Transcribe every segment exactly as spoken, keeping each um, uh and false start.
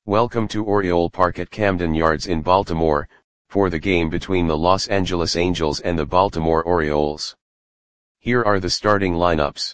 Welcome to Oriole Park at Camden Yards in Baltimore, for the game between the Los Angeles Angels and the Baltimore Orioles. Here are the starting lineups.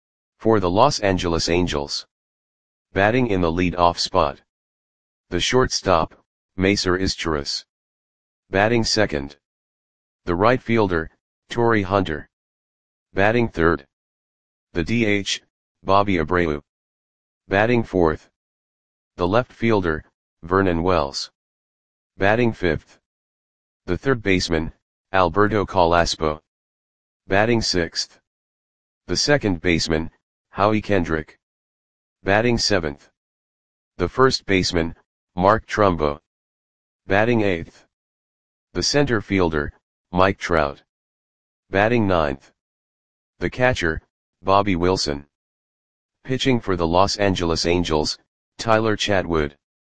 For the Los Angeles Angels. Batting in the lead-off spot. The shortstop, Macer Izturis. Batting second. The right fielder, Torii Hunter. Batting third. The D H, Bobby Abreu. Batting fourth. The left fielder, Vernon Wells. Batting fifth. The third baseman, Alberto Carrasco. Batting sixth. The second baseman, Howie Kendrick. Batting seventh. The first baseman, Mark Trumbo. Batting eighth. The center fielder, Mike Trout. Batting ninth. The catcher, Bobby Wilson. Pitching for the Los Angeles Angels, Tyler Chatwood.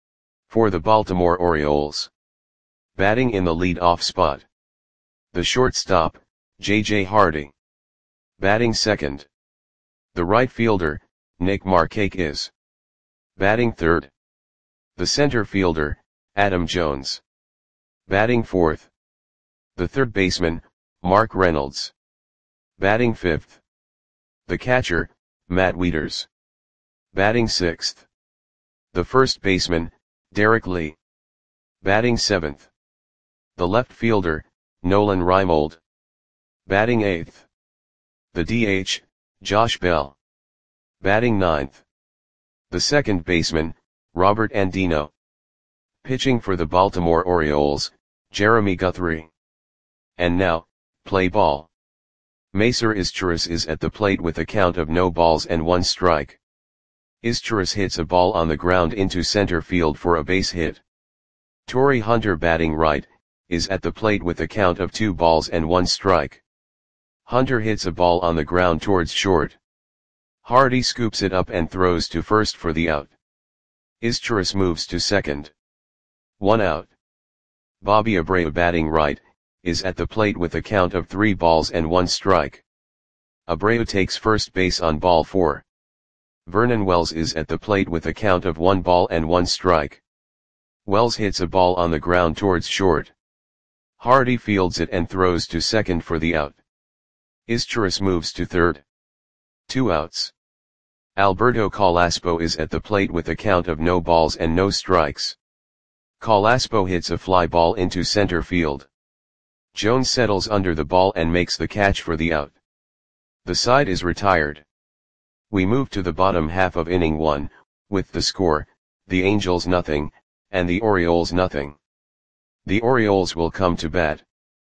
For the Baltimore Orioles. Batting in the lead-off spot. The shortstop, J J Hardy. Batting second. The right fielder, Nick Markakis. Batting third. The center fielder, Adam Jones. Batting fourth. The third baseman, Mark Reynolds. Batting fifth. The catcher, Matt Wieters. Batting sixth. The first baseman, Derek Lee. Batting seventh. The left fielder, Nolan Reimold. Batting eighth. The D H, Josh Bell. Batting ninth. The second baseman, Robert Andino. Pitching for the Baltimore Orioles, Jeremy Guthrie. And now, play ball. Macer Izturis is at the plate with a count of no balls and one strike. Izturis hits a ball on the ground into center field for a base hit. Torii Hunter, batting right, is at the plate with a count of two balls and one strike. Hunter hits a ball on the ground towards short. Hardy scoops it up and throws to first for the out. Izturis moves to second. One out. Bobby Abreu, batting right, is at the plate with a count of three balls and one strike. Abreu takes first base on ball four. Vernon Wells is at the plate with a count of one ball and one strike. Wells hits a ball on the ground towards short. Hardy fields it and throws to second for the out. Izturis moves to third. Two outs. Alberto Carrasco is at the plate with a count of no balls and no strikes. Carrasco hits a fly ball into center field. Jones settles under the ball and makes the catch for the out. The side is retired. We move to the bottom half of inning one, with the score, the Angels nothing, and the Orioles nothing. The Orioles will come to bat.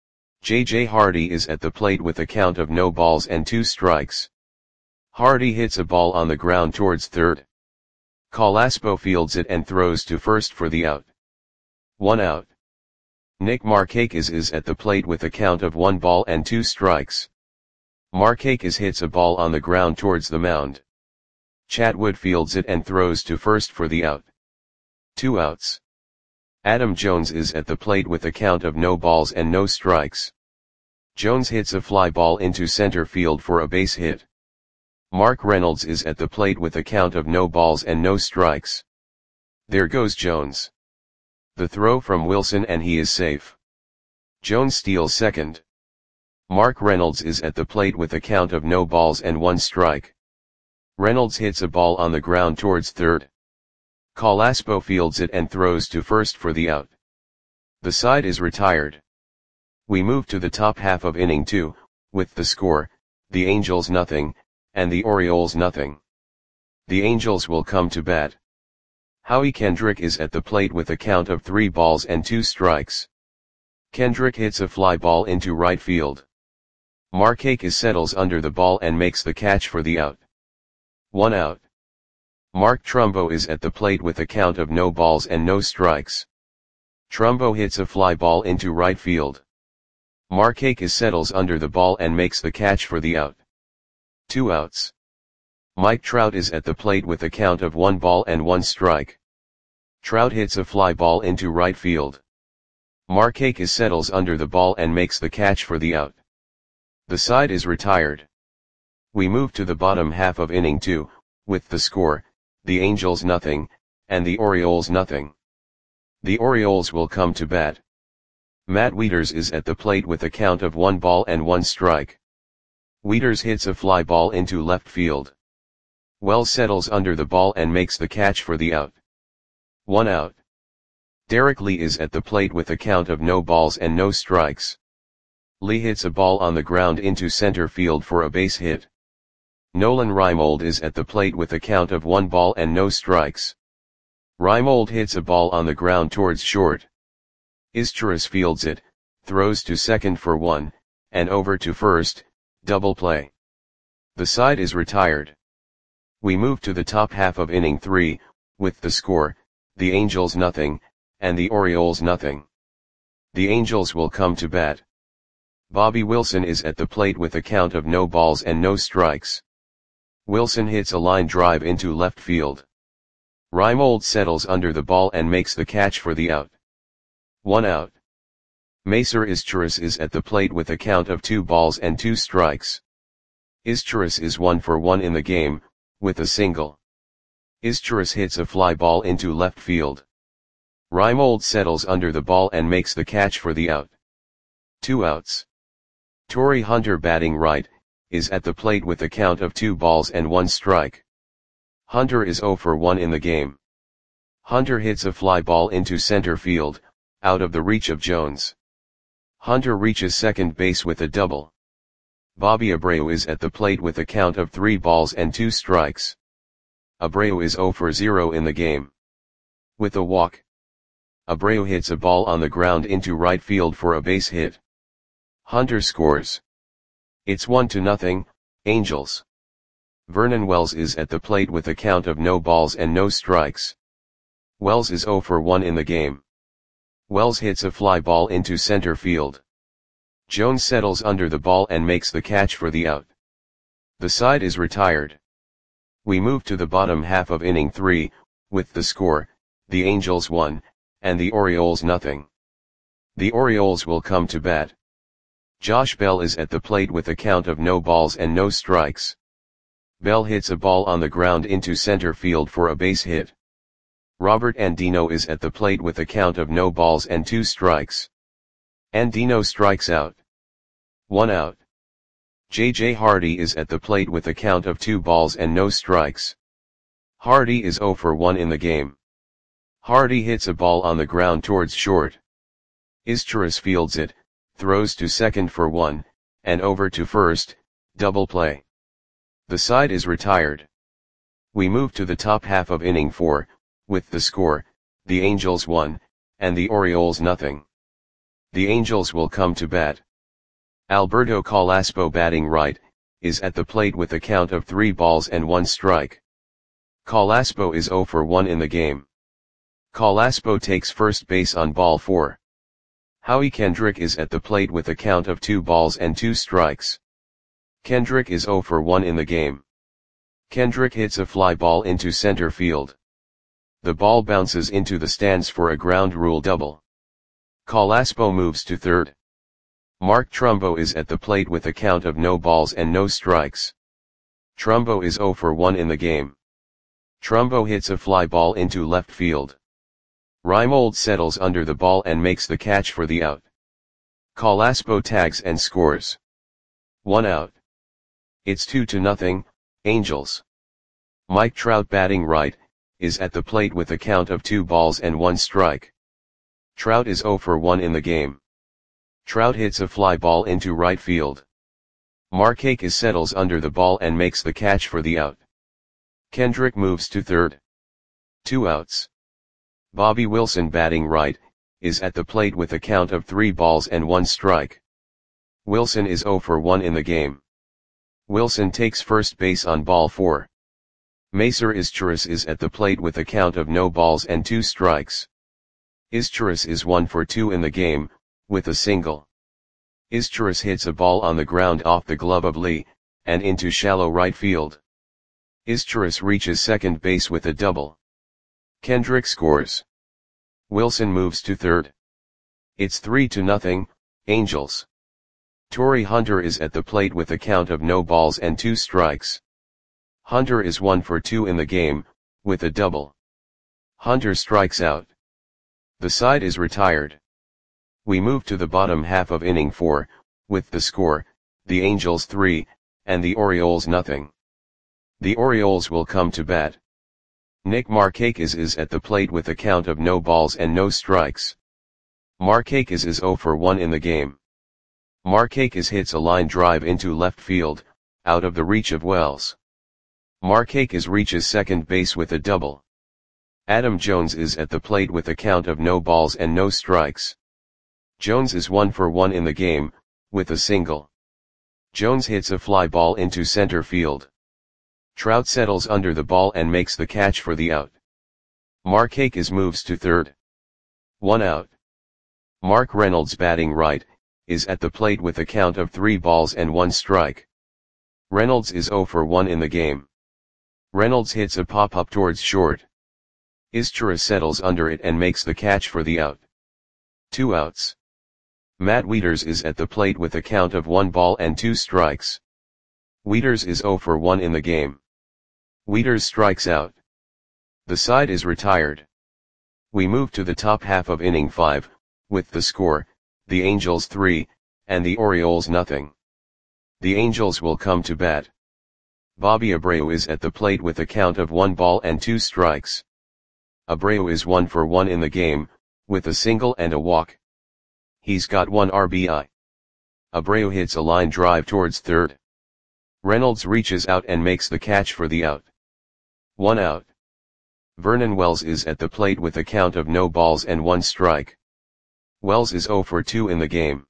J J Hardy is at the plate with a count of no balls and two strikes. Hardy hits a ball on the ground towards third. Carrasco fields it and throws to first for the out. One out. Nick Markakis is at the plate with a count of one ball and two strikes. Markakis hits a ball on the ground towards the mound. Chatwood fields it and throws to first for the out. Two outs. Adam Jones is at the plate with a count of no balls and no strikes. Jones hits a fly ball into center field for a base hit. Mark Reynolds is at the plate with a count of no balls and no strikes. There goes Jones. The throw from Wilson and he is safe. Jones steals second. Mark Reynolds is at the plate with a count of no balls and one strike. Reynolds hits a ball on the ground towards third. Carrasco fields it and throws to first for the out. The side is retired. We move to the top half of inning two, with the score, the Angels nothing, and the Orioles nothing. The Angels will come to bat. Howie Kendrick is at the plate with a count of three balls and two strikes. Kendrick hits a fly ball into right field. Markakis settles under the ball and makes the catch for the out. One out. Mark Trumbo is at the plate with a count of no balls and no strikes. Trumbo hits a fly ball into right field. Markakis settles under the ball and makes the catch for the out. Two outs. Mike Trout is at the plate with a count of one ball and one strike. Trout hits a fly ball into right field. Markakis settles under the ball and makes the catch for the out. The side is retired. We move to the bottom half of inning two, with the score, the Angels nothing, and the Orioles nothing. The Orioles will come to bat. Matt Wieters is at the plate with a count of one ball and one strike. Wieters hits a fly ball into left field. Wells settles under the ball and makes the catch for the out. One out. Derek Lee is at the plate with a count of no balls and no strikes. Lee hits a ball on the ground into center field for a base hit. Nolan Reimold is at the plate with a count of one ball and no strikes. Reimold hits a ball on the ground towards short. Izturis fields it, throws to second for one, and over to first, double play. The side is retired. We move to the top half of inning three, with the score, the Angels nothing, and the Orioles nothing. The Angels will come to bat. Bobby Wilson is at the plate with a count of no balls and no strikes. Wilson hits a line drive into left field. Reimold settles under the ball and makes the catch for the out. One out. Macer Izturis is at the plate with a count of two balls and two strikes. Izturis is one for one in the game, with a single. Izturis hits a fly ball into left field. Reimold settles under the ball and makes the catch for the out. Two outs. Torii Hunter batting right, is at the plate with a count of two balls and one strike. Hunter is zero for one in the game. Hunter hits a fly ball into center field, out of the reach of Jones. Hunter reaches second base with a double. Bobby Abreu is at the plate with a count of three balls and two strikes. Abreu is zero for zero in the game. With a walk. Abreu hits a ball on the ground into right field for a base hit. Hunter scores. It's one to nothing, Angels. Vernon Wells is at the plate with a count of no balls and no strikes. Wells is zero for one in the game. Wells hits a fly ball into center field. Jones settles under the ball and makes the catch for the out. The side is retired. We move to the bottom half of inning three, with the score, the Angels one, and the Orioles nothing. The Orioles will come to bat. Josh Bell is at the plate with a count of no balls and no strikes. Bell hits a ball on the ground into center field for a base hit. Robert Andino is at the plate with a count of no balls and two strikes. Andino strikes out. One out. J J Hardy is at the plate with a count of two balls and no strikes. Hardy is zero for one in the game. Hardy hits a ball on the ground towards short. Izturis fields it, throws to second for one, and over to first, double play. The side is retired. We move to the top half of inning four, with the score, the Angels one, and the Orioles nothing. The Angels will come to bat. Alberto Calaspo batting right, is at the plate with a count of three balls and one strike. Calaspo is zero for one in the game. Calaspo takes first base on ball four. Howie Kendrick is at the plate with a count of two balls and two strikes. Kendrick is zero for one in the game. Kendrick hits a fly ball into center field. The ball bounces into the stands for a ground rule double. Calaspo moves to third. Mark Trumbo is at the plate with a count of no balls and no strikes. Trumbo is zero for one in the game. Trumbo hits a fly ball into left field. Reimold settles under the ball and makes the catch for the out. Calaspo tags and scores. One out. It's two to nothing, Angels. Mike Trout batting right, is at the plate with a count of two balls and one strike. Trout is zero for one in the game. Trout hits a fly ball into right field. Markakis settles under the ball and makes the catch for the out. Kendrick moves to third. Two outs. Bobby Wilson batting right, is at the plate with a count of three balls and one strike. Wilson is zero for one in the game. Wilson takes first base on ball four. Macer Izturis is at the plate with a count of no balls and two strikes. Izturis is one for two in the game, with a single. Izturis hits a ball on the ground off the glove of Lee, and into shallow right field. Izturis reaches second base with a double. Kendrick scores. Wilson moves to third. It's three to nothing, Angels. Torii Hunter is at the plate with a count of no balls and two strikes. Hunter is one for two in the game, with a double. Hunter strikes out. The side is retired. We move to the bottom half of inning four, with the score, the Angels three, and the Orioles nothing. The Orioles will come to bat. Nick Markakis is at the plate with a count of no balls and no strikes. Markakis is oh for one in the game. Markakis hits a line drive into left field, out of the reach of Wells. Markakis reaches second base with a double. Adam Jones is at the plate with a count of no balls and no strikes. Jones is one for one in the game, with a single. Jones hits a fly ball into center field. Trout settles under the ball and makes the catch for the out. Markakis moves to third. One out. Mark Reynolds, batting right, is at the plate with a count of three balls and one strike. Reynolds is oh for one in the game. Reynolds hits a pop-up towards short. Izturis settles under it and makes the catch for the out. Two outs. Matt Wieters is at the plate with a count of one ball and two strikes. Wieters is oh for one in the game. Wieters strikes out. The side is retired. We move to the top half of inning five, with the score, the Angels three, and the Orioles nothing. The Angels will come to bat. Bobby Abreu is at the plate with a count of one ball and two strikes. Abreu is one for one in the game, with a single and a walk. He's got one R B I. Abreu hits a line drive towards third. Reynolds reaches out and makes the catch for the out. One out. Vernon Wells is at the plate with a count of no balls and one strike. Wells is oh for two in the game.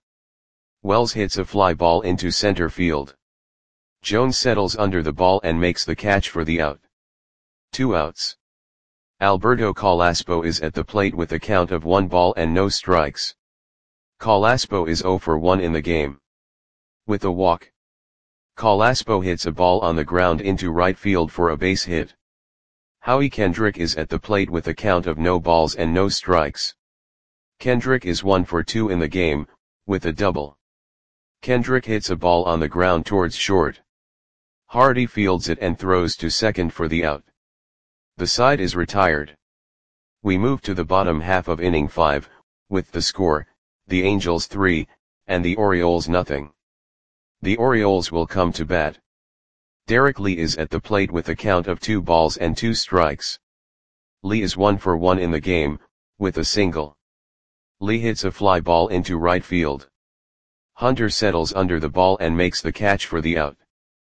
Wells hits a fly ball into center field. Jones settles under the ball and makes the catch for the out. Two outs. Alberto Calaspo is at the plate with a count of one ball and no strikes. Calaspo is oh for one in the game. With a walk. Calaspo hits a ball on the ground into right field for a base hit. Howie Kendrick is at the plate with a count of no balls and no strikes. Kendrick is one for two in the game, with a double. Kendrick hits a ball on the ground towards short. Hardy fields it and throws to second for the out. The side is retired. We move to the bottom half of inning five, with the score, the Angels three, and the Orioles nothing. The Orioles will come to bat. Derek Lee is at the plate with a count of two balls and two strikes. Lee is one for one in the game, with a single. Lee hits a fly ball into right field. Hunter settles under the ball and makes the catch for the out.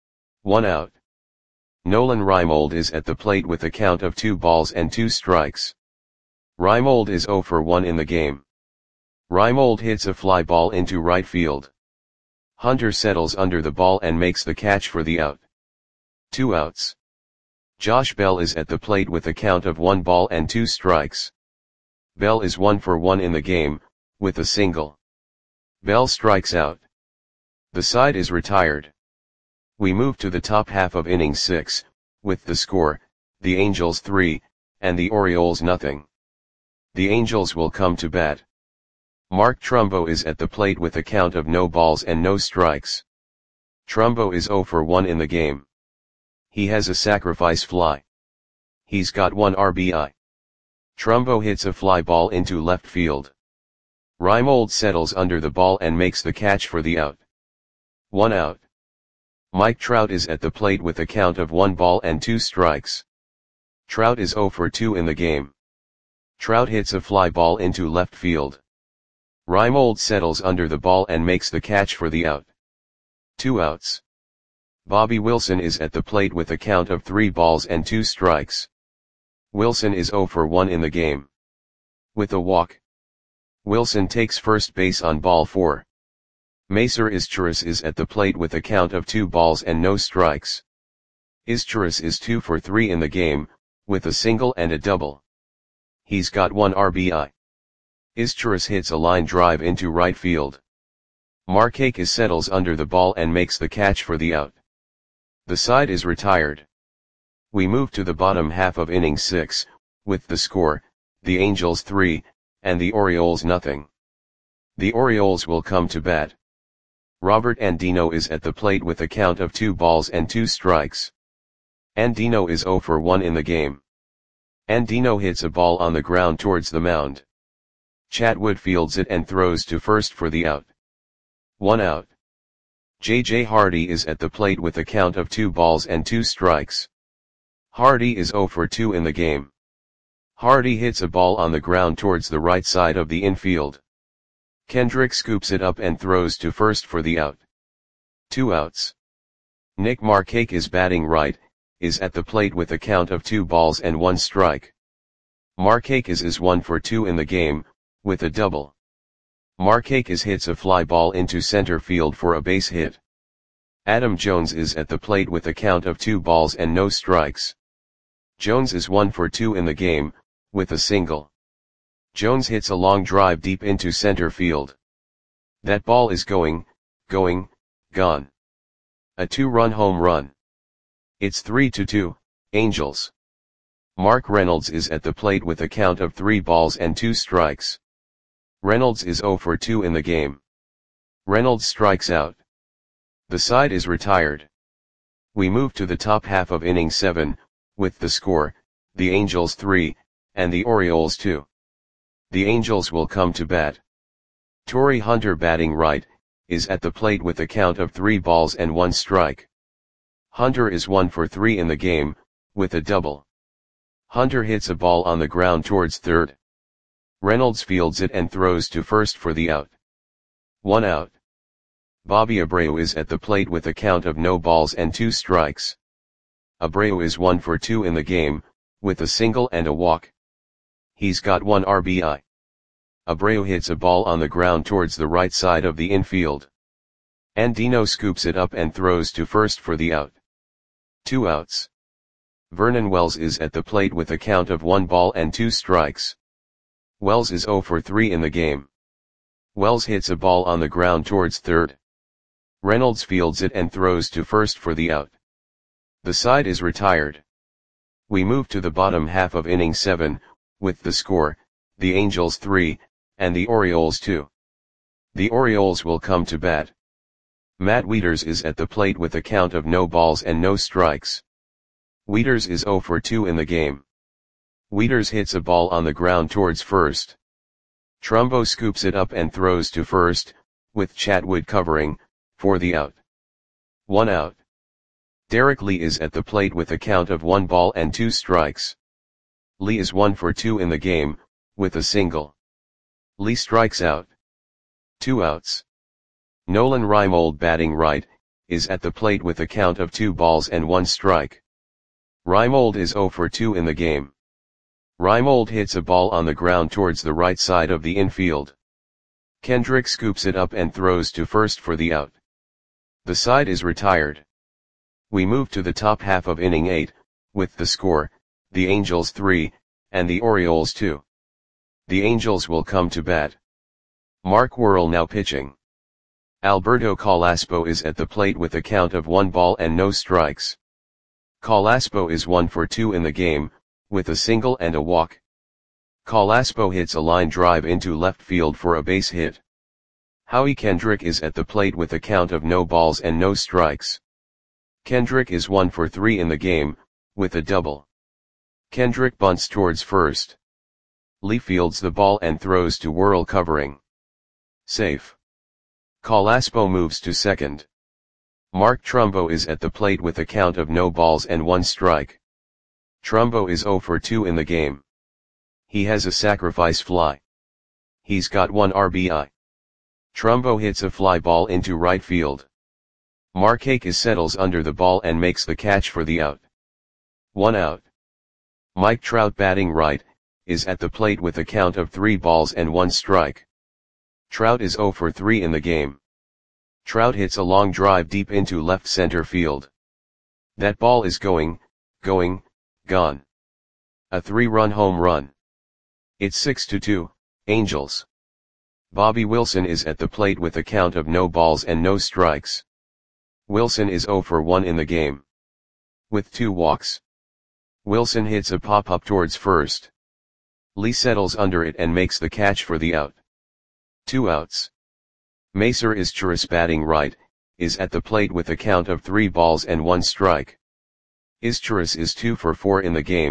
One out. Nolan Reimold is at the plate with a count of two balls and two strikes. Reimold is oh for one in the game. Reimold hits a fly ball into right field. Hunter settles under the ball and makes the catch for the out. Two outs. Josh Bell is at the plate with a count of one ball and two strikes. Bell is one for one in the game, with a single. Bell strikes out. The side is retired. We move to the top half of inning six, with the score, the Angels three, and the Orioles nothing. The Angels will come to bat. Mark Trumbo is at the plate with a count of no balls and no strikes. Trumbo is oh for one in the game. He has a sacrifice fly. He's got one R B I. Trumbo hits a fly ball into left field. Reimold settles under the ball and makes the catch for the out. One out. Mike Trout is at the plate with a count of one ball and two strikes. Trout is oh for two in the game. Trout hits a fly ball into left field. Reimold settles under the ball and makes the catch for the out. Two outs. Bobby Wilson is at the plate with a count of three balls and two strikes. Wilson is oh for one in the game. With a walk. Wilson takes first base on ball four. Macer Izturis is at the plate with a count of two balls and no strikes. Izturis is two for three in the game, with a single and a double. He's got one R B I. Izturis hits a line drive into right field. Markakis settles under the ball and makes the catch for the out. The side is retired. We move to the bottom half of inning six, with the score, the Angels three, and the Orioles nothing. The Orioles will come to bat. Robert Andino is at the plate with a count of two balls and two strikes. Andino is oh for one in the game. Andino hits a ball on the ground towards the mound. Chatwood fields it and throws to first for the out. One out. J J Hardy is at the plate with a count of two balls and two strikes. Hardy is zero for two in the game. Hardy hits a ball on the ground towards the right side of the infield. Kendrick scoops it up and throws to first for the out. Two outs. Nick Markakis batting right, is at the plate with a count of two balls and one strike. Markakis is one for two in the game, with a double. Markakis hits a fly ball into center field for a base hit. Adam Jones is at the plate with a count of two balls and no strikes. Jones is one for two in the game, with a single. Jones hits a long drive deep into center field. That ball is going, going, gone. A two-run home run. It's three to two, Angels. Mark Reynolds is at the plate with a count of three balls and two strikes. Reynolds is zero for two in the game. Reynolds strikes out. The side is retired. We move to the top half of inning seven, with the score, the Angels three, and the Orioles two. The Angels will come to bat. Torrey Hunter batting right, is at the plate with a count of three balls and one strike. Hunter is one for three in the game, with a double. Hunter hits a ball on the ground towards third. Reynolds fields it and throws to first for the out. One out. Bobby Abreu is at the plate with a count of no balls and two strikes. Abreu is one for two in the game, with a single and a walk. He's got one R B I. Abreu hits a ball on the ground towards the right side of the infield. Andino scoops it up and throws to first for the out. Two outs. Vernon Wells is at the plate with a count of one ball and two strikes. Wells is zero for three in the game. Wells hits a ball on the ground towards third. Reynolds fields it and throws to first for the out. The side is retired. We move to the bottom half of inning seven, with the score, the Angels three, and the Orioles two. The Orioles will come to bat. Matt Wieters is at the plate with a count of no balls and no strikes. Wieters is zero for two in the game. Wieters hits a ball on the ground towards first. Trumbo scoops it up and throws to first, with Chatwood covering, for the out. One out. Derek Lee is at the plate with a count of one ball and two strikes. Lee is one for two in the game, with a single. Lee strikes out. Two outs. Nolan Reimold batting right, is at the plate with a count of two balls and one strike. Reimold is zero for two in the game. Reimold hits a ball on the ground towards the right side of the infield. Kendrick scoops it up and throws to first for the out. The side is retired. We move to the top half of inning eight, with the score, the Angels three, and the Orioles two. The Angels will come to bat. Mark Worrell now pitching. Alberto Calaspo is at the plate with a count of one ball and no strikes. Calaspo is one for two in the game, with a single and a walk. Calaspo hits a line drive into left field for a base hit. Howie Kendrick is at the plate with a count of no balls and no strikes. Kendrick is one for three in the game, with a double. Kendrick bunts towards first. Lee fields the ball and throws to Worrell covering. Safe. Calaspo moves to second. Mark Trumbo is at the plate with a count of no balls and one strike. Trumbo is zero for two in the game. He has a sacrifice fly. He's got one R B I. Trumbo hits a fly ball into right field. Markakis settles under the ball and makes the catch for the out. One out. Mike Trout batting right, is at the plate with a count of three balls and one strike. Trout is zero for three in the game. Trout hits a long drive deep into left center field. That ball is going, going, gone. A three-run home run. It's six to two, Angels. Bobby Wilson is at the plate with a count of no balls and no strikes. Wilson is zero for one in the game. With two walks. Wilson hits a pop-up towards first. Lee settles under it and makes the catch for the out. Two outs. Macer Izturis batting right, is at the plate with a count of three balls and one strike. Izturis is two for four in the game,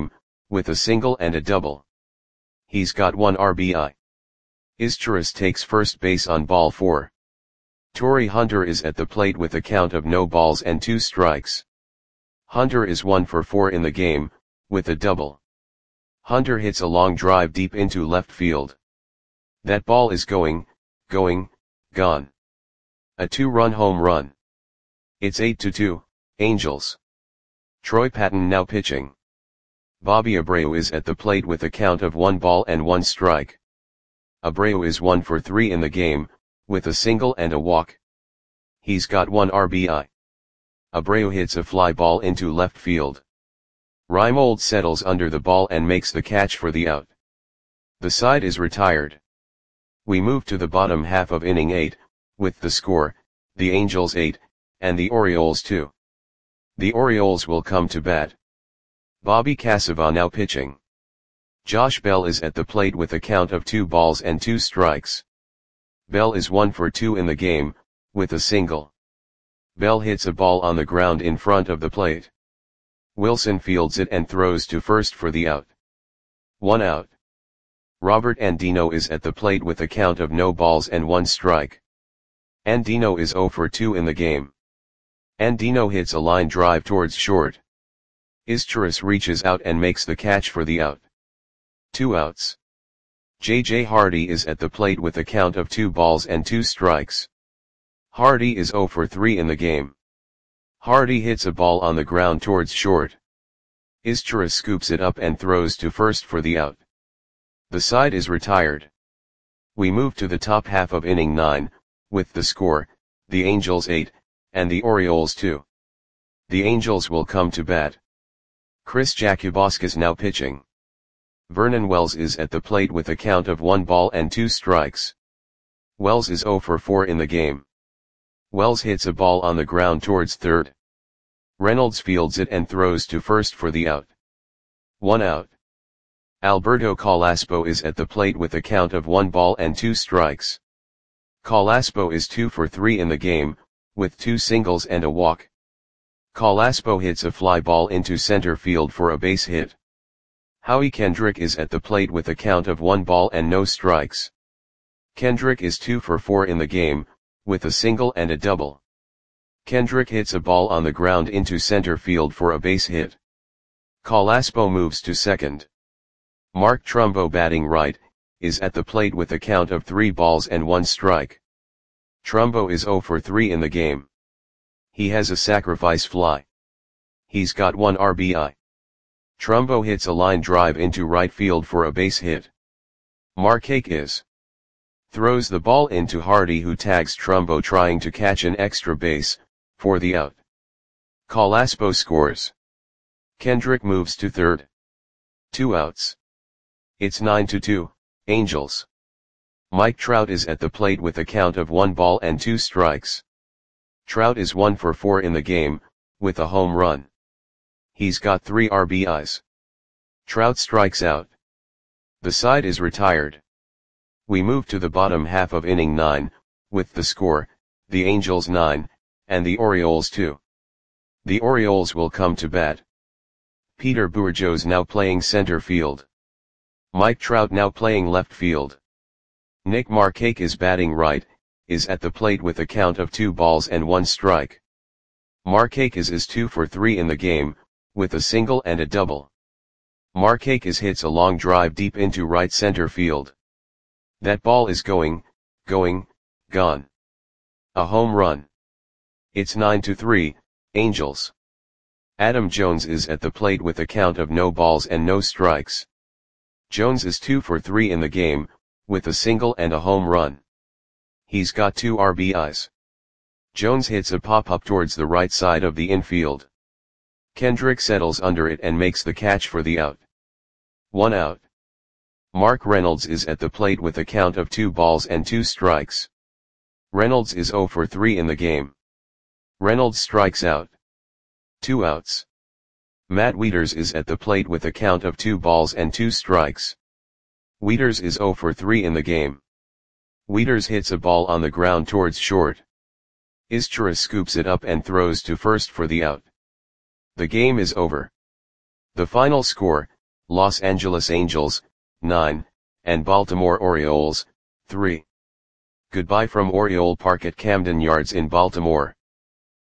with a single and a double. He's got one R B I. Izturis takes first base on ball four. Torii Hunter is at the plate with a count of no balls and two strikes. Hunter is one for four in the game, with a double. Hunter hits a long drive deep into left field. That ball is going, going, gone. A two-run home run. It's eight to two, Angels. Troy Patton now pitching. Bobby Abreu is at the plate with a count of one ball and one strike. Abreu is one for three in the game, with a single and a walk. He's got one R B I. Abreu hits a fly ball into left field. Reimold settles under the ball and makes the catch for the out. The side is retired. We move to the bottom half of inning eight, with the score, the Angels eight, and the Orioles two. The Orioles will come to bat. Bobby Cassava now pitching. Josh Bell is at the plate with a count of two balls and two strikes. Bell is one for two in the game, with a single. Bell hits a ball on the ground in front of the plate. Wilson fields it and throws to first for the out. One out. Robert Andino is at the plate with a count of no balls and one strike. Andino is zero for two in the game. Andino hits a line drive towards short. Izturis reaches out and makes the catch for the out. Two outs. J J Hardy is at the plate with a count of two balls and two strikes. Hardy is zero for three in the game. Hardy hits a ball on the ground towards short. Izturis scoops it up and throws to first for the out. The side is retired. We move to the top half of inning nine, with the score, the Angels eight, and the Orioles two. The Angels will come to bat. Chris Jakubauskas now pitching. Vernon Wells is at the plate with a count of one ball and two strikes. Wells is zero for four in the game. Wells hits a ball on the ground towards third. Reynolds fields it and throws to first for the out. One out. Alberto Calaspo is at the plate with a count of one ball and two strikes. Calaspo is two for three in the game, with two singles and a walk. Calaspo hits a fly ball into center field for a base hit. Howie Kendrick is at the plate with a count of one ball and no strikes. Kendrick is two for four in the game, with a single and a double. Kendrick hits a ball on the ground into center field for a base hit. Calaspo moves to second. Mark Trumbo, batting right, is at the plate with a count of three balls and one strike. Trumbo is zero for three in the game. He has a sacrifice fly. He's got one R B I. Trumbo hits a line drive into right field for a base hit. Markakis throws the ball into Hardy, who tags Trumbo trying to catch an extra base, for the out. Calaspo scores. Kendrick moves to third. Two outs. It's nine to two, Angels. Mike Trout is at the plate with a count of one ball and two strikes. Trout is one for four in the game, with a home run. He's got three R B Is. Trout strikes out. The side is retired. We move to the bottom half of inning nine, with the score, the Angels nine, and the Orioles two. The Orioles will come to bat. Peter Bourgeois now playing center field. Mike Trout now playing left field. Nick Markakis, batting right, is at the plate with a count of two balls and one strike. Markakis is two for three in the game, with a single and a double. Markakis hits a long drive deep into right center field. That ball is going, going, gone. A home run. It's nine to three, Angels. Adam Jones is at the plate with a count of no balls and no strikes. Jones is two for three in the game, with a single and a home run. He's got two R B Is. Jones hits a pop-up towards the right side of the infield. Kendrick settles under it and makes the catch for the out. One out. Mark Reynolds is at the plate with a count of two balls and two strikes. Reynolds is zero for three in the game. Reynolds strikes out. Two outs. Matt Wieters is at the plate with a count of two balls and two strikes. Wieters is zero for three in the game. Wieters hits a ball on the ground towards short. Izturis scoops it up and throws to first for the out. The game is over. The final score, Los Angeles Angels, nine, and Baltimore Orioles, three. Goodbye from Oriole Park at Camden Yards in Baltimore.